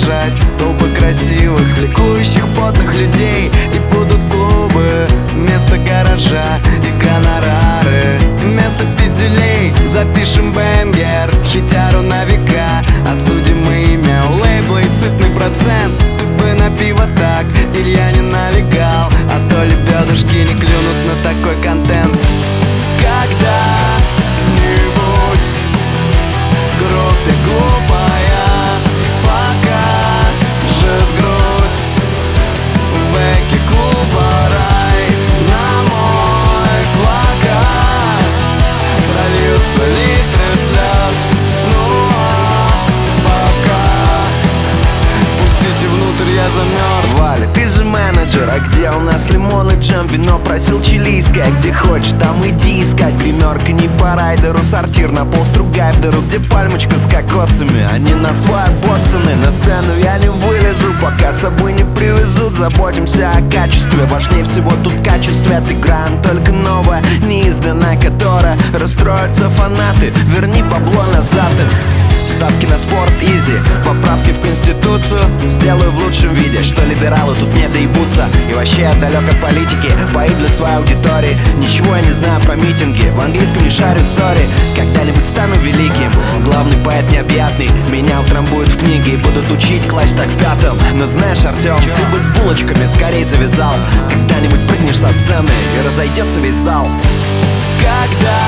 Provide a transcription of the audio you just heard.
заражать толпы красивых, ликующих, потных людей. И будут клубы вместо гаража и гонорары вместо пизделей. Запишем бенгер, хитяру на века, отсудим имя у лейбла и сытный процент. Ты бы на пиво так, Илья не налегал, а то лебедушки не клюнут на такой контент. Когда-нибудь в группе глупая покажет грудь, в бэке клуба рай на мой плакат прольются литры слез. Ну а пока пустите внутрь, я замерз. Валя, ты же менеджер, а где у нас лимон и джем? Вино просил чилийское, где хочешь, там иди искать. Гримерка не по райдеру, сортир на полстругай в дыру, где пальмочка с кокосами, они на свой боссаны. На сцену я не вылезу, пока с собой не привезут. Заботимся о качестве, важнее всего тут качество. Свет играем только новое, неизданное, которое расстроятся фанаты. Верни бабло назад им. Ставки на спорт, изи, поправки в конституцию сделаю в лучшем виде, что либералы тут не доебутся. И вообще я далек от политики, пои для своей аудитории. Ничего я не знаю про митинги, в английском не шарю, сори. Когда-нибудь стану великим, главный поэт необъятный. Меня утрамбуют в книге и будут учить класть так в пятом. Но знаешь, Артем, ты бы с булочками скорее завязал. Когда-нибудь прыгнешь со сцены и разойдется весь зал. Когда